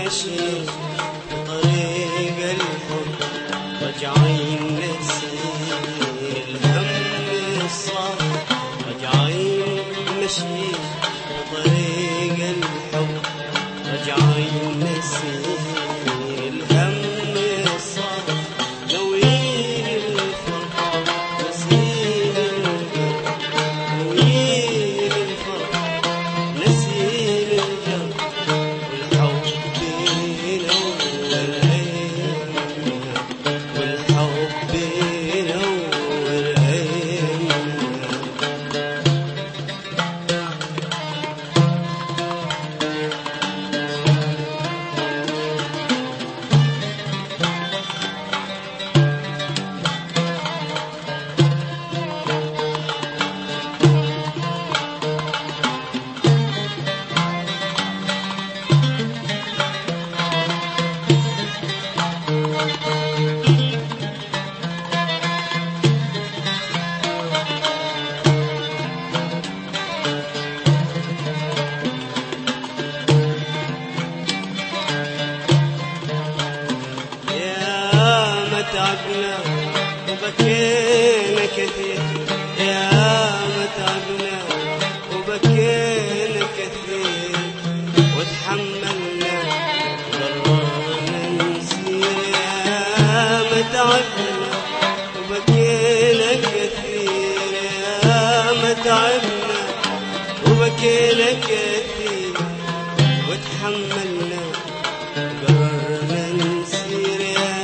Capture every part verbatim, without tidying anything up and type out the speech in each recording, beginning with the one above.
مشي طريق الحب رجعين نسير الهم الصار رجعين مشي طريق الحب رجعين نسير الهم الصار نوين الفرح نسير القلب نوين الفرح نسير القلب والحب ينور عيننا والحب ينور عيننا. تعبنا وبكينا كثير يا ما تعبنا وبكينا كثير وتحملنا وقررنا نسير يا ما تعبنا وبكينا كثير يا ما تعبنا وبكينا كثير وتحملنا وقررنا نسير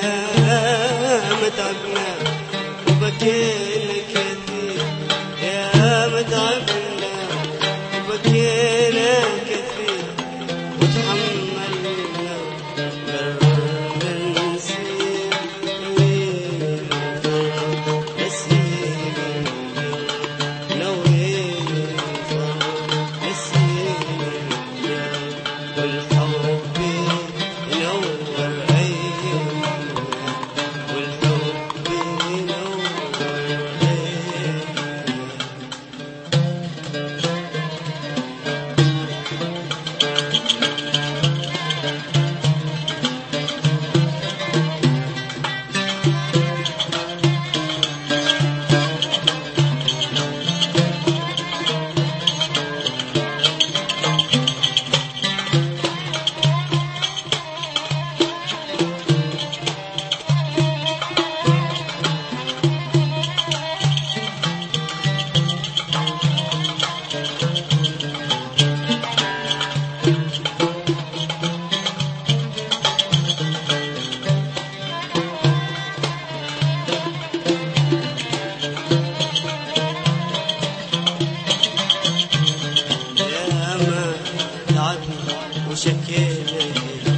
تعبنا وبكينا كثير يا ما تعبنا وبكينا كثير وتحملنا قررنا نسير وين الفرح نسير القلب نوين الفرح نسير القلب والحب ينور عيننا وشكينا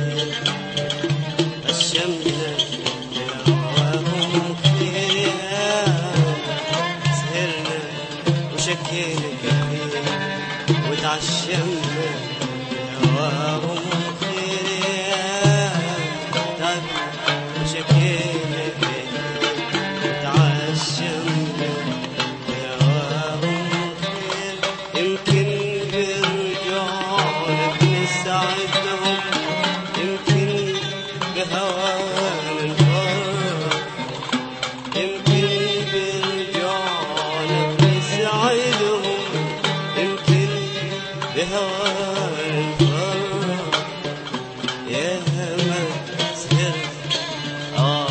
الشمنا هواهم كثير يا سهرنا وشكينا كثير وتعشمنا هواهم كثير يا تعبنا وشكينا كثير وتعشمنا هواهم كثير يمكن برجعونك نساعدهم يمكن بهوانا الفرح يمكن برجعونك نساعدهم يمكن بهوانا الفرح يا ما سهرت آه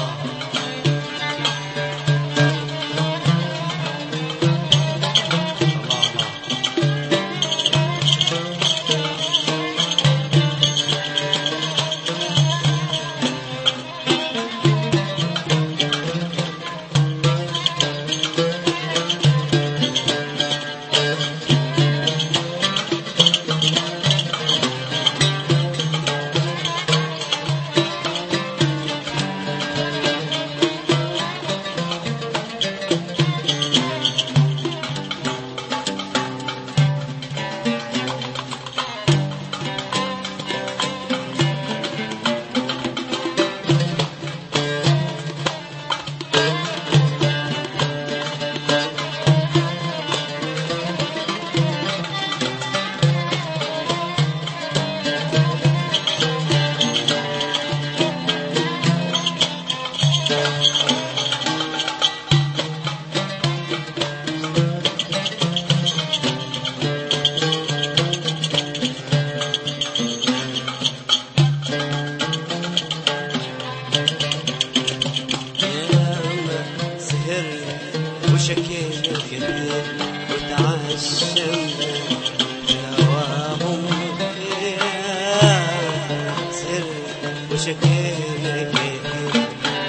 وشكينا كثير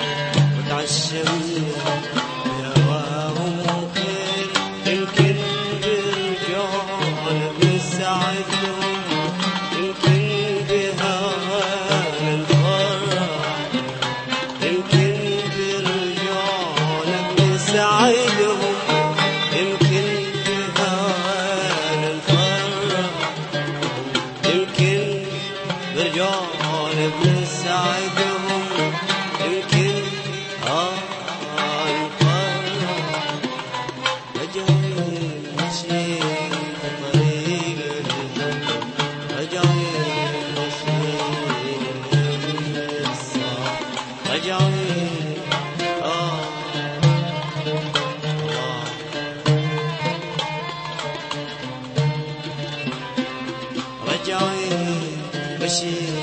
وتعشمنا بهواهم خير يمكن برجعنا بنساعدهم يمكن بهوانا نفرح يمكن برجعنا بنساعدهم يمكن بهوانا نفرح يمكن برجعنا بنساعدهم يمكن آه نفرح رجعين ماشي طريق الهم رجعين ماشي الصح رجعين آه الله رجعين ماشي